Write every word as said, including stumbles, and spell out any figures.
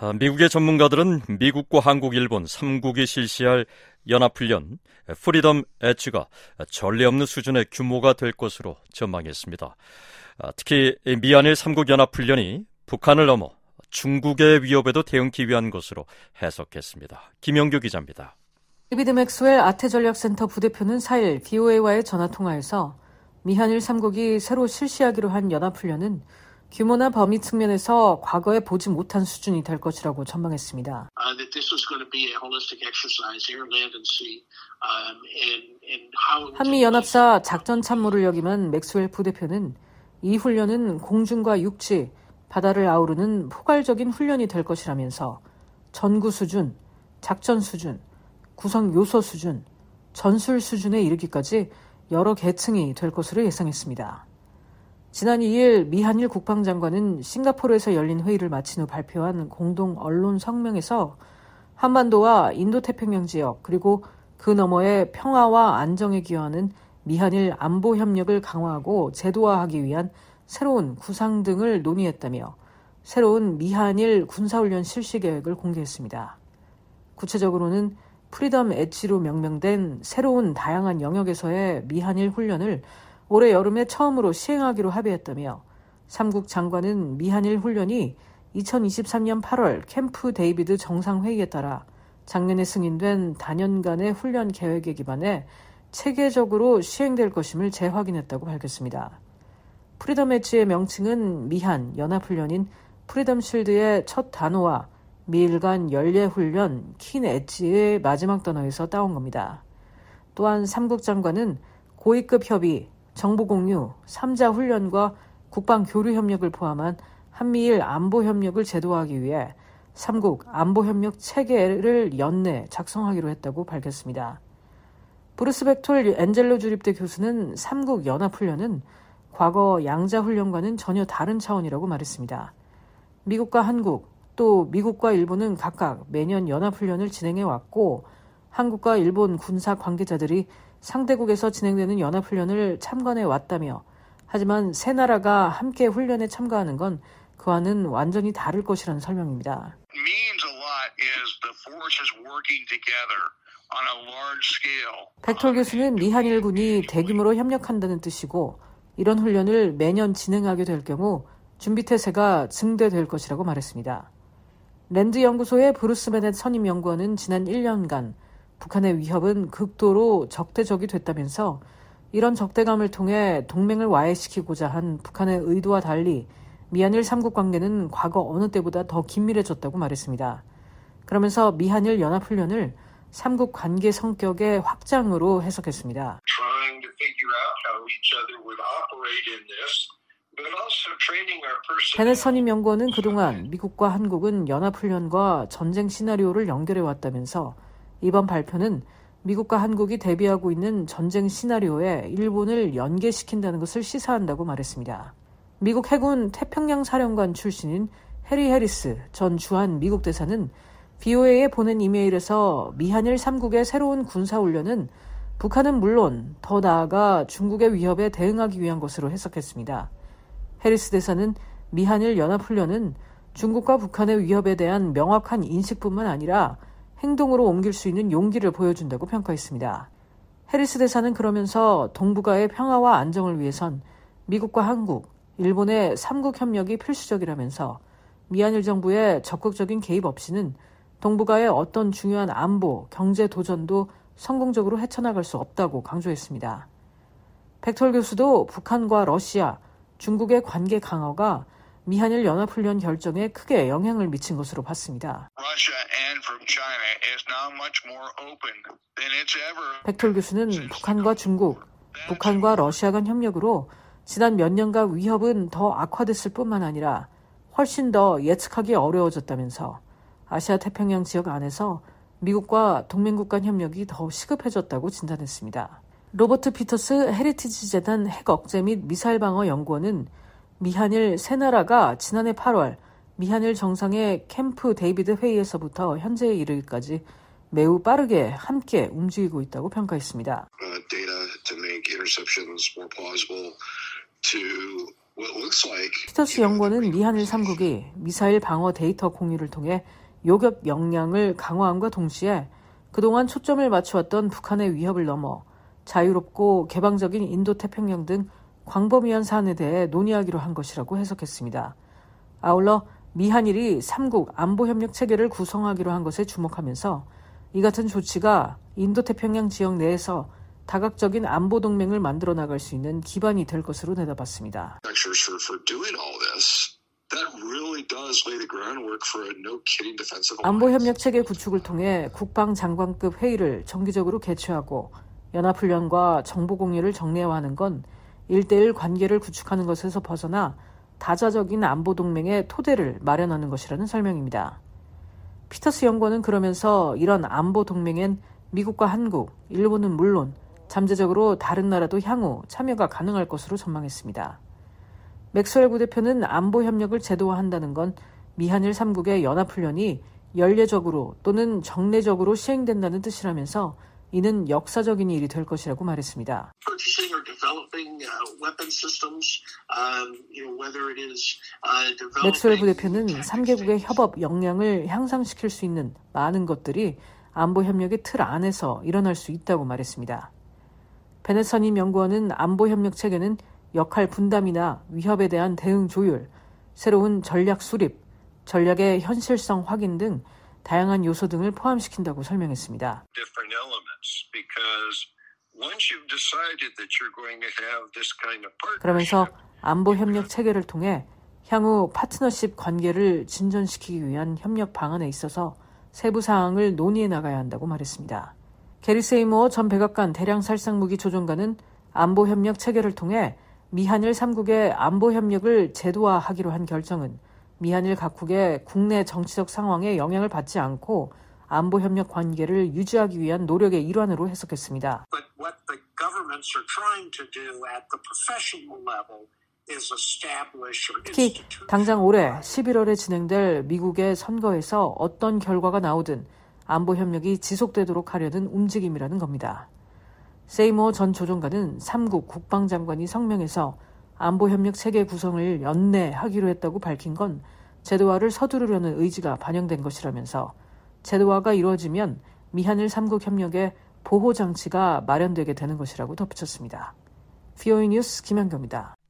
미국의 전문가들은 미국과 한국, 일본 삼 국이 실시할 연합훈련 프리덤 엣지가 전례 없는 수준의 규모가 될 것으로 전망했습니다. 특히 미한일 삼 국 연합훈련이 북한을 넘어 중국의 위협에도 대응하기 위한 것으로 해석했습니다. 김영규 기자입니다. 데이비드 맥스웰 아태전략센터 부대표는 사 일 브이오에이와의 전화통화에서 미한일 삼 국이 새로 실시하기로 한 연합훈련은 규모나 범위 측면에서 과거에 보지 못한 수준이 될 것이라고 전망했습니다. 한미연합사 작전참모를 역임한 맥스웰 부대표는 이 훈련은 공중과 육지, 바다를 아우르는 포괄적인 훈련이 될 것이라면서 전구 수준, 작전 수준, 구성 요소 수준, 전술 수준에 이르기까지 여러 계층이 될 것으로 예상했습니다. 지난 이 일 미한일 국방장관은 싱가포르에서 열린 회의를 마친 후 발표한 공동 언론 성명에서 한반도와 인도태평양 지역 그리고 그 너머의 평화와 안정에 기여하는 미한일 안보 협력을 강화하고 제도화하기 위한 새로운 구상 등을 논의했다며 새로운 미한일 군사훈련 실시 계획을 공개했습니다. 구체적으로는 프리덤 엣지로 명명된 새로운 다양한 영역에서의 미한일 훈련을 올해 여름에 처음으로 시행하기로 합의했다며 삼 국 장관은 미한일 훈련이 이천이십삼 년 팔월 캠프 데이비드 정상회의에 따라 작년에 승인된 다년간의 훈련 계획에 기반해 체계적으로 시행될 것임을 재확인했다고 밝혔습니다. 프리덤 엣지의 명칭은 미한 연합훈련인 프리덤 실드의 첫 단어와 미일 간 연례훈련 킨 엣지의 마지막 단어에서 따온 겁니다. 또한 삼 국 장관은 고위급 협의, 정보 공유, 삼 자 훈련과 국방 교류 협력을 포함한 한미일 안보 협력을 제도화하기 위해 삼 국 안보 협력 체계를 연내 작성하기로 했다고 밝혔습니다. 브루스 벡톨 엔젤로 주립대 교수는 삼 국 연합훈련은 과거 양자훈련과는 전혀 다른 차원이라고 말했습니다. 미국과 한국, 또 미국과 일본은 각각 매년 연합훈련을 진행해왔고 한국과 일본 군사 관계자들이 상대국에서 진행되는 연합훈련을 참관해왔다며 하지만 세 나라가 함께 훈련에 참가하는 건 그와는 완전히 다를 것이라는 설명입니다. 벡톨 교수는 미한일군이 대규모로 협력한다는 뜻이고 이런 훈련을 매년 진행하게 될 경우 준비태세가 증대될 것이라고 말했습니다. 랜드 연구소의 브루스 베넷 선임 연구원은 지난 일 년간 북한의 위협은 극도로 적대적이 됐다면서 이런 적대감을 통해 동맹을 와해시키고자 한 북한의 의도와 달리 미한일 삼 국 관계는 과거 어느 때보다 더 긴밀해졌다고 말했습니다. 그러면서 미한일 연합훈련을 삼 국 관계 성격의 확장으로 해석했습니다. 베넷 선임 연구원은 그동안 미국과 한국은 연합훈련과 전쟁 시나리오를 연결해왔다면서 이번 발표는 미국과 한국이 대비하고 있는 전쟁 시나리오에 일본을 연계시킨다는 것을 시사한다고 말했습니다. 미국 해군 태평양 사령관 출신인 해리 해리스 전 주한 미국 대사는 브이오에이에 보낸 이메일에서 미한일 삼 국의 새로운 군사훈련은 북한은 물론 더 나아가 중국의 위협에 대응하기 위한 것으로 해석했습니다. 해리스 대사는 미한일 연합훈련은 중국과 북한의 위협에 대한 명확한 인식뿐만 아니라 행동으로 옮길 수 있는 용기를 보여준다고 평가했습니다. 해리스 대사는 그러면서 동북아의 평화와 안정을 위해선 미국과 한국, 일본의 삼 국 협력이 필수적이라면서 미한일 정부의 적극적인 개입 없이는 동북아의 어떤 중요한 안보, 경제 도전도 성공적으로 헤쳐나갈 수 없다고 강조했습니다. 벡톨 교수도 북한과 러시아, 중국의 관계 강화가 미한일 연합훈련 결정에 크게 영향을 미친 것으로 봤습니다. 벡톨 교수는 북한과 중국, 북한과 러시아 간 협력으로 지난 몇 년간 위협은 더 악화됐을 뿐만 아니라 훨씬 더 예측하기 어려워졌다면서 아시아 태평양 지역 안에서 미국과 동맹국 간 협력이 더 시급해졌다고 진단했습니다. 로버트 피터스 헤리티지 재단 핵 억제 및 미사일 방어 연구원은 미한일 세 나라가 지난해 팔월 미한일 정상의 캠프 데이비드 회의에서부터 현재에 이르기까지 매우 빠르게 함께 움직이고 있다고 평가했습니다. 피터스 연구원은 미한일 삼국이 미사일 방어 데이터 공유를 통해 요격 역량을 강화함과 동시에 그동안 초점을 맞추었던 북한의 위협을 넘어 자유롭고 개방적인 인도태평양 등 광범위한 사안에 대해 논의하기로 한 것이라고 해석했습니다. 아울러 미한일이 삼국 안보협력 체계를 구성하기로 한 것에 주목하면서 이 같은 조치가 인도태평양 지역 내에서 다각적인 안보 동맹을 만들어 나갈 수 있는 기반이 될 것으로 내다봤습니다. 안보협력 체계 구축을 통해 국방장관급 회의를 정기적으로 개최하고 연합훈련과 정보공유를 정례화하는 건 일대일 관계를 구축하는 것에서 벗어나 다자적인 안보동맹의 토대를 마련하는 것이라는 설명입니다. 피터스 연구원은 그러면서 이런 안보동맹엔 미국과 한국, 일본은 물론 잠재적으로 다른 나라도 향후 참여가 가능할 것으로 전망했습니다. 맥스웰 부대표는 안보협력을 제도화한다는 건 미한일 삼국의 연합훈련이 연례적으로 또는 정례적으로 시행된다는 뜻이라면서 이는 역사적인 일이 될 것이라고 말했습니다. 맥스웰 부대표는 삼 개국의 협업 역량을 향상시킬 수 있는 많은 것들이 안보협력의 틀 안에서 일어날 수 있다고 말했습니다. 베네서님 연구원은 안보협력 체계는 역할 분담이나 위협에 대한 대응 조율, 새로운 전략 수립, 전략의 현실성 확인 등 다양한 요소 등을 포함시킨다고 설명했습니다. 그러면서 안보협력 체계를 통해 향후 파트너십 관계를 진전시키기 위한 협력 방안에 있어서 세부 사항을 논의해 나가야 한다고 말했습니다. 게리 세이모어 전 백악관 대량살상무기 조종관은 안보협력 체계를 통해 미한일 삼국의 안보협력을 제도화하기로 한 결정은 미한일 각국의 국내 정치적 상황에 영향을 받지 않고 안보협력 관계를 유지하기 위한 노력의 일환으로 해석했습니다. 특히 당장 올해 십일월에 진행될 미국의 선거에서 어떤 결과가 나오든 안보협력이 지속되도록 하려는 움직임이라는 겁니다. 세이모어 전 조종관은 삼국 국방장관이 성명에서 안보협력 체계 구성을 연내하기로 했다고 밝힌 건 제도화를 서두르려는 의지가 반영된 것이라면서 제도화가 이루어지면 미한일 삼국 협력의 보호장치가 마련되게 되는 것이라고 덧붙였습니다. 브이오에이 뉴스 김현경입니다.